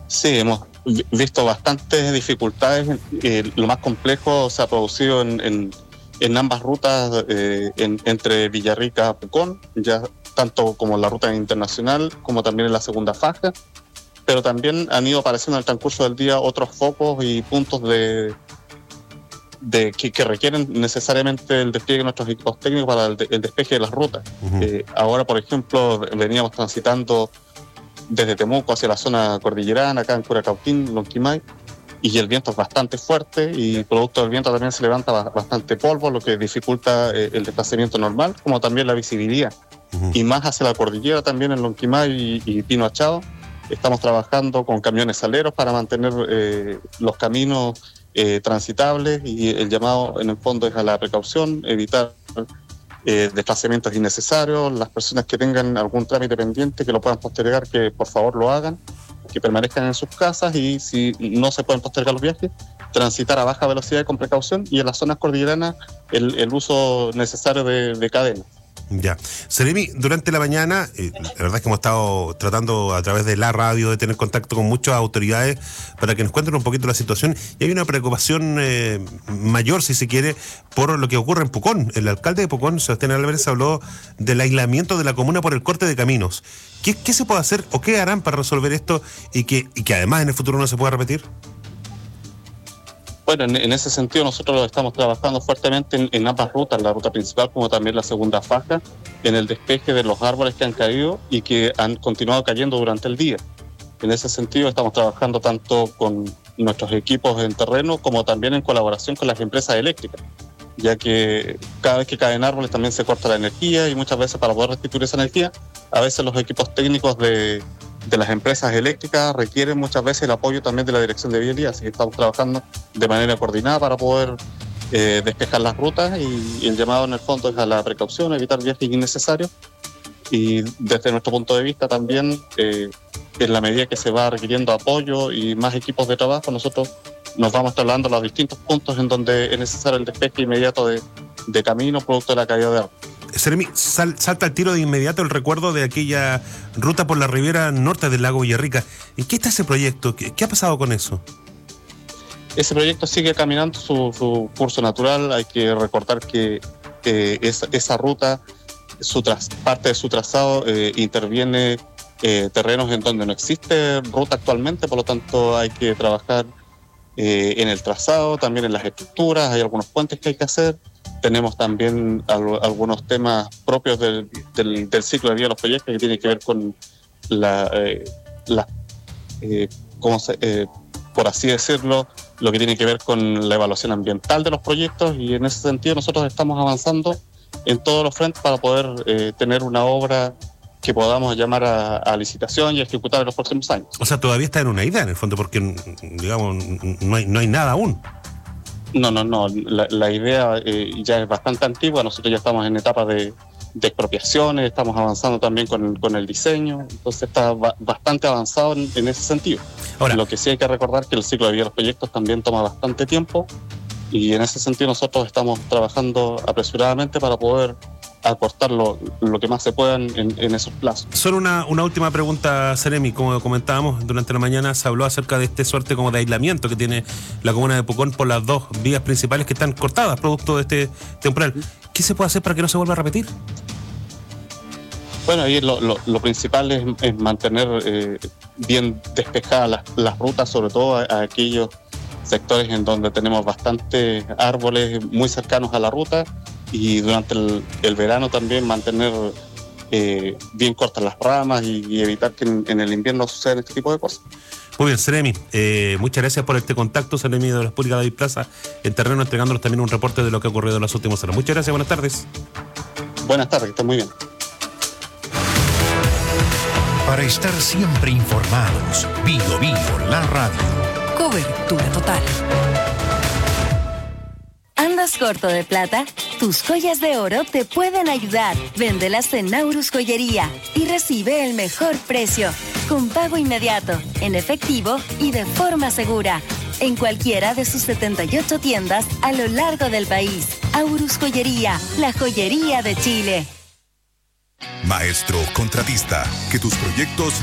Sí, hemos visto bastantes dificultades. Lo más complejo se ha producido en ambas rutas, entre Villarrica y Pucón, ya tanto como la ruta internacional como también en la segunda faja, pero también han ido apareciendo en el transcurso del día otros focos y puntos que requieren necesariamente el despliegue de nuestros equipos técnicos para el despeje de las rutas. Uh-huh. Ahora, por ejemplo, veníamos transitando desde Temuco hacia la zona cordillerana, acá en Curacautín, Lonquimay, y el viento es bastante fuerte y producto del viento también se levanta bastante polvo, lo que dificulta el desplazamiento normal, como también la visibilidad. Uh-huh. Y más hacia la cordillera también en Lonquimay y Pino Achado, estamos trabajando con camiones aleros para mantener los caminos transitables, y el llamado en el fondo es a la precaución, evitar desplazamientos innecesarios. Las personas que tengan algún trámite pendiente que lo puedan postergar, que por favor lo hagan, que permanezcan en sus casas, y si no se pueden postergar los viajes, transitar a baja velocidad y con precaución, y en las zonas cordilleranas el uso necesario de cadenas. Ya. Seremi, durante la mañana, la verdad es que hemos estado tratando a través de la radio de tener contacto con muchas autoridades para que nos cuenten un poquito la situación, y hay una preocupación mayor, si se quiere, por lo que ocurre en Pucón. El alcalde de Pucón, Sebastián Álvarez, habló del aislamiento de la comuna por el corte de caminos. ¿Qué se puede hacer o qué harán para resolver esto y que además en el futuro no se pueda repetir? Bueno, en ese sentido nosotros estamos trabajando fuertemente en ambas rutas, la ruta principal como también la segunda faja, en el despeje de los árboles que han caído y que han continuado cayendo durante el día. En ese sentido estamos trabajando tanto con nuestros equipos en terreno como también en colaboración con las empresas eléctricas, ya que cada vez que caen árboles también se corta la energía, y muchas veces para poder restituir esa energía, a veces los equipos técnicos de las empresas eléctricas requieren muchas veces el apoyo también de la Dirección de Vialidad, así que estamos trabajando de manera coordinada para poder despejar las rutas, y el llamado en el fondo es a la precaución, evitar viajes innecesarios, y desde nuestro punto de vista también, en la medida que se va requiriendo apoyo y más equipos de trabajo, nosotros nos vamos trasladando a los distintos puntos en donde es necesario el despeje inmediato de camino producto de la caída de árboles. Seremi, salta al tiro de inmediato el recuerdo de aquella ruta por la ribera norte del lago Villarrica. ¿En qué está ese proyecto? ¿Qué ha pasado con eso? Ese proyecto sigue caminando su curso natural. Hay que recordar que esa ruta, parte de su trazado interviene terrenos en donde no existe ruta actualmente, por lo tanto hay que trabajar en el trazado, también en las estructuras. Hay algunos puentes que hay que hacer. Tenemos también algunos temas propios del ciclo de vida de los proyectos, que tienen que ver con por así decirlo, lo que tiene que ver con la evaluación ambiental de los proyectos, y en ese sentido nosotros estamos avanzando en todos los frentes para poder tener una obra que podamos llamar a licitación y ejecutar en los próximos años. O sea, todavía está en una idea, en el fondo, porque, digamos, no hay nada aún. No. La idea ya es bastante antigua. Nosotros ya estamos en etapa de expropiaciones, estamos avanzando también con el diseño, entonces está bastante avanzado en ese sentido. Ahora, lo que sí hay que recordar que el ciclo de vida de los proyectos también toma bastante tiempo, y en ese sentido nosotros estamos trabajando apresuradamente para poder acortar lo que más se pueda en esos plazos. Solo una última pregunta, Seremi. Como comentábamos durante la mañana, se habló acerca de este suerte como de aislamiento que tiene la comuna de Pucón por las dos vías principales que están cortadas producto de este temporal. ¿Qué se puede hacer para que no se vuelva a repetir? Bueno, ahí lo principal es mantener bien despejadas las rutas, sobre todo a aquellos sectores en donde tenemos bastantes árboles muy cercanos a la ruta, y durante el verano también mantener bien cortas las ramas y evitar que en el invierno sucedan este tipo de cosas. Muy bien, Seremi, muchas gracias por este contacto. Seremi de Obras Públicas David Plaza, en terreno, entregándonos también un reporte de lo que ha ocurrido en las últimas horas. Muchas gracias, buenas tardes. Buenas tardes, que estén muy bien. Para estar siempre informados, Bio, la radio. Cobertura total. ¿Andas corto de plata? Tus joyas de oro te pueden ayudar. Véndelas en Naurus Joyería y recibe el mejor precio, con pago inmediato, en efectivo y de forma segura, en cualquiera de sus 78 tiendas a lo largo del país. Aurus Joyería, la joyería de Chile. Maestro contratista, que tus proyectos